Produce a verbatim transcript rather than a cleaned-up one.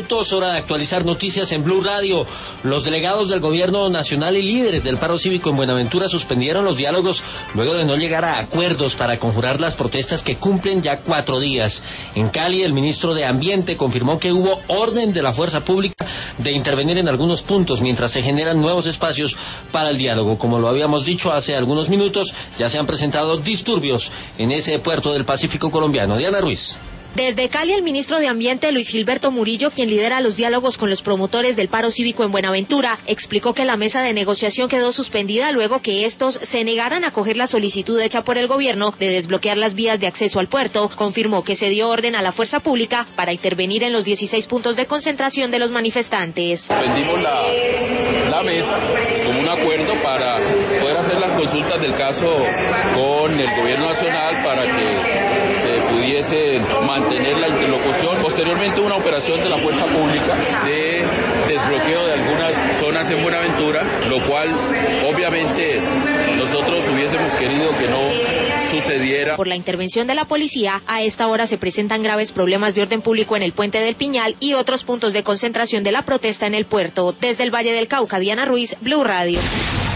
minutos, hora de actualizar noticias en Blue Radio. Los delegados del gobierno nacional y líderes del paro cívico en Buenaventura suspendieron los diálogos luego de no llegar a acuerdos para conjurar las protestas que cumplen ya cuatro días. En Cali, el ministro de Ambiente confirmó que hubo orden de la fuerza pública de intervenir en algunos puntos mientras se generan nuevos espacios para el diálogo. Como lo habíamos dicho hace algunos minutos, ya se han presentado disturbios en ese puerto del Pacífico colombiano. Diana Ruiz. Desde Cali, el ministro de Ambiente, Luis Gilberto Murillo, quien lidera los diálogos con los promotores del paro cívico en Buenaventura, explicó que la mesa de negociación quedó suspendida luego que estos se negaran a acoger la solicitud hecha por el gobierno de desbloquear las vías de acceso al puerto. Confirmó que se dio orden a la fuerza pública para intervenir en los dieciséis puntos de concentración de los manifestantes. Suspendimos la, la mesa con un acuerdo para poder hacer las consultas del caso con el gobierno nacional para que se pudiese mantener tener la interlocución. Posteriormente una operación de la fuerza pública de desbloqueo de algunas zonas en Buenaventura, lo cual obviamente nosotros hubiésemos querido que no sucediera. Por la intervención de la policía, a esta hora se presentan graves problemas de orden público en el Puente del Piñal y otros puntos de concentración de la protesta en el puerto. Desde el Valle del Cauca, Diana Ruiz, Blue Radio.